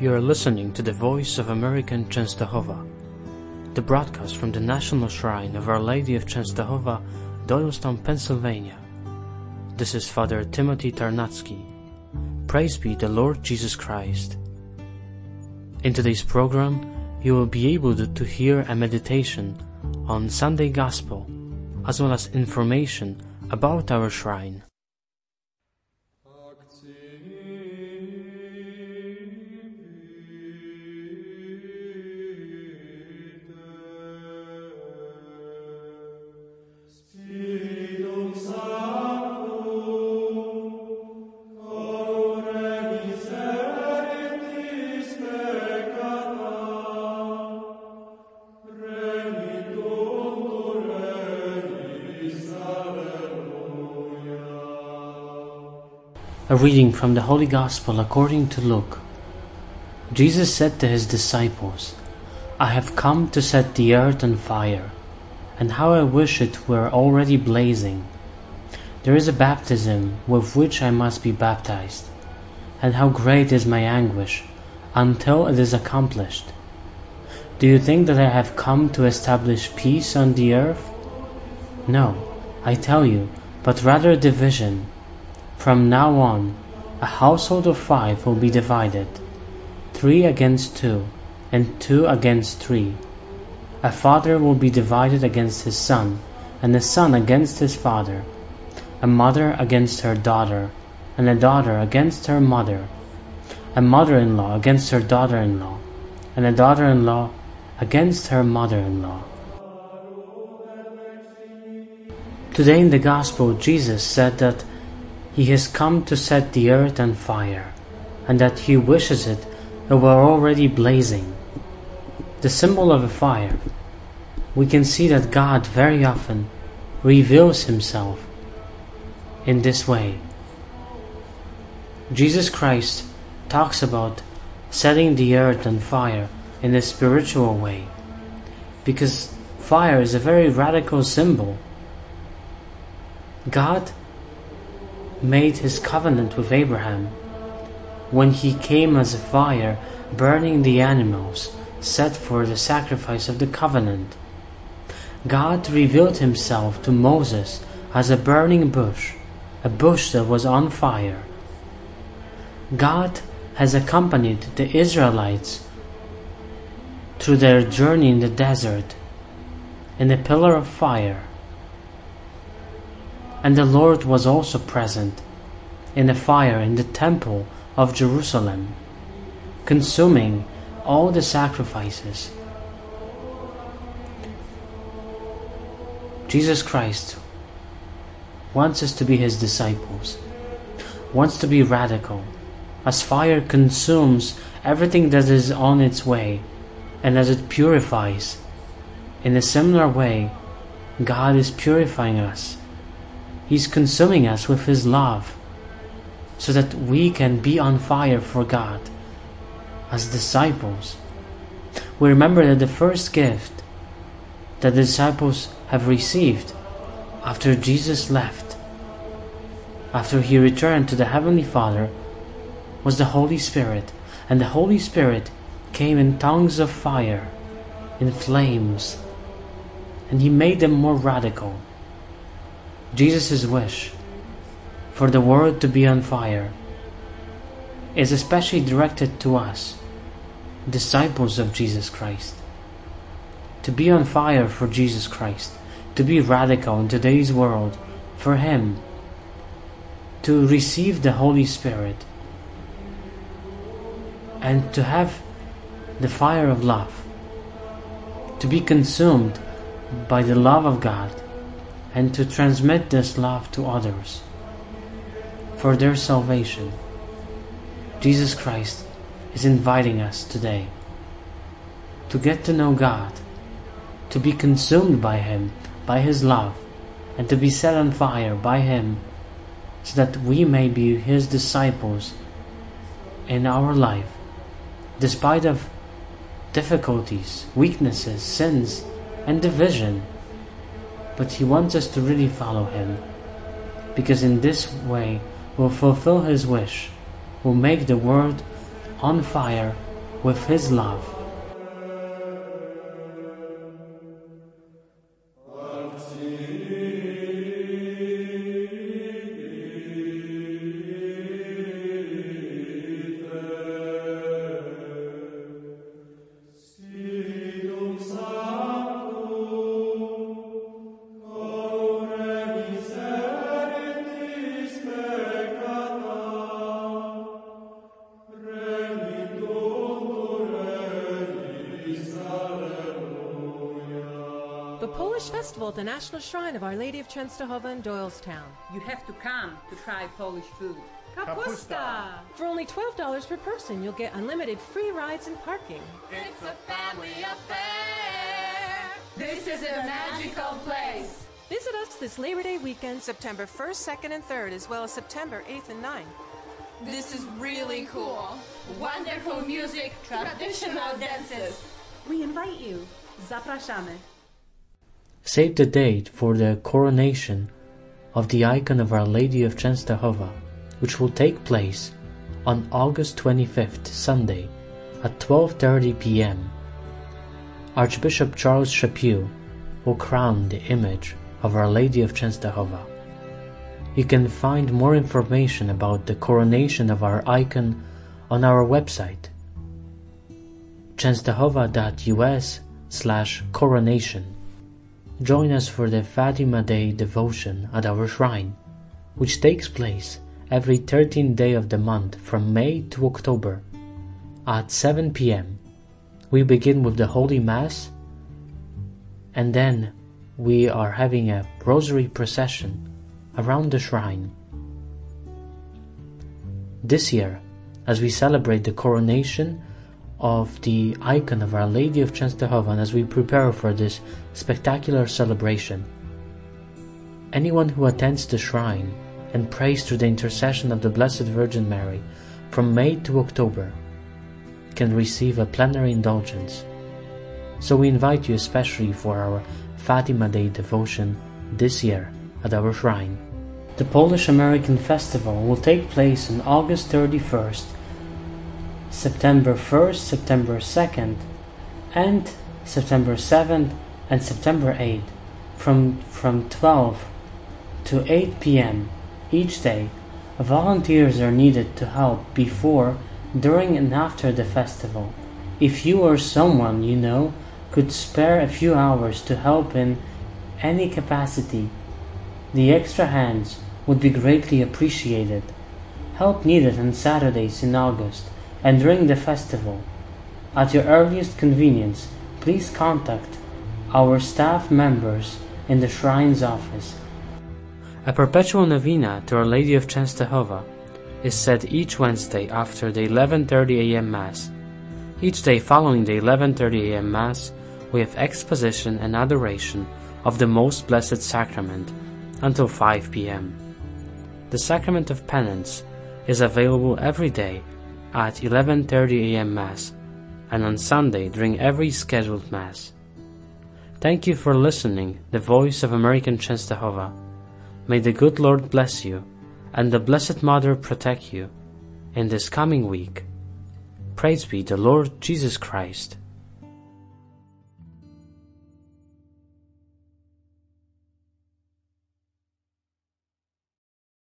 You are listening to the Voice of American Częstochowa, the broadcast from the National Shrine of Our Lady of Częstochowa, Doylestown, Pennsylvania. This is Father Timothy Tarnacki. Praise be the Lord Jesus Christ. In today's program, you will be able to hear a meditation on Sunday Gospel, as well as information about our shrine. A reading from the Holy Gospel according to Luke. Jesus said to his disciples, "I have come to set the earth on fire, and how I wish it were already blazing. There is a baptism with which I must be baptized, and how great is my anguish until it is accomplished. Do you think that I have come to establish peace on the earth? No, I tell you, but rather division. From now on, a household of 5 will be divided, 3 against 2, and 2 against 3. A father will be divided against his son, and a son against his father, a mother against her daughter, and a daughter against her mother, a mother-in-law against her daughter-in-law, and a daughter-in-law against her mother-in-law." Today in the Gospel, Jesus said that He has come to set the earth on fire, and that He wishes it were already blazing. The symbol of a fire, we can see that God very often reveals Himself in this way. Jesus Christ talks about setting the earth on fire in a spiritual way, because fire is a very radical symbol. God made His covenant with Abraham when He came as a fire burning the animals set for the sacrifice of the covenant. God revealed Himself to Moses as a burning bush, a bush that was on fire. God has accompanied the Israelites through their journey in the desert in a pillar of fire. And the Lord was also present in a fire in the temple of Jerusalem, consuming all the sacrifices. Jesus Christ wants us to be His disciples, wants to be radical, as fire consumes everything that is on its way, and as it purifies. In a similar way, God is purifying us. He's consuming us with His love, so that we can be on fire for God as disciples. We remember that the first gift that the disciples have received after Jesus left, after He returned to the Heavenly Father, was the Holy Spirit. And the Holy Spirit came in tongues of fire, in flames, and He made them more radical. Jesus' wish for the world to be on fire is especially directed to us, disciples of Jesus Christ. To be on fire for Jesus Christ, to be radical in today's world for Him, to receive the Holy Spirit, and to have the fire of love, to be consumed by the love of God, and to transmit this love to others for their salvation. Jesus Christ is inviting us today to get to know God, to be consumed by Him, by His love, and to be set on fire by Him, so that we may be His disciples in our life, despite of difficulties, weaknesses, sins, and division. But He wants us to really follow Him, because in this way we'll fulfill His wish, will make the world on fire with His love. The Polish Festival at the National Shrine of Our Lady of Częstochowa in Doylestown. You have to come to try Polish food. Kapusta! For only $12 per person, you'll get unlimited free rides and parking. It's a family affair. This is a magical place. Visit us this Labor Day weekend, September 1st, 2nd, and 3rd, as well as September 8th and 9th. This is really cool. Wonderful music, traditional dances. We invite you. Zapraszamy. Save the date for the coronation of the icon of Our Lady of Częstochowa, which will take place on August 25th, Sunday, at 12:30 p.m. Archbishop Charles Chaput will crown the image of Our Lady of Częstochowa. You can find more information about the coronation of our icon on our website, częstochowa.us/coronation. Join us for the Fatima Day devotion at our shrine, which takes place every 13th day of the month from May to October at 7 p.m. We begin with the Holy Mass, and then we are having a rosary procession around the shrine. This year, as we celebrate the coronation of the icon of Our Lady of Częstochowa, and as we prepare for this spectacular celebration, anyone who attends the shrine and prays through the intercession of the Blessed Virgin Mary from May to October can receive a plenary indulgence. So we invite you especially for our Fatima Day devotion this year at our shrine. The Polish-American Festival will take place on August 31st, September 1st, September 2nd, and September 7th and September 8th from 12 to 8 p.m. each day. Volunteers are needed to help before, during, and after the festival. If you or someone you know could spare a few hours to help in any capacity, the extra hands would be greatly appreciated. Help needed on Saturdays in August and during the festival. At your earliest convenience, please contact our staff members in the Shrine's office. A perpetual novena to Our Lady of Częstochowa is said each Wednesday after the 11:30 a.m. Mass. Each day following the 11:30 a.m. Mass, we have exposition and adoration of the Most Blessed Sacrament until 5 p.m. The Sacrament of Penance is available every day at 11:30 a.m. Mass and on Sunday during every scheduled Mass. Thank you for listening, the voice of American Częstochowa. May the good Lord bless you and the Blessed Mother protect you in this coming week. Praise be the Lord Jesus Christ.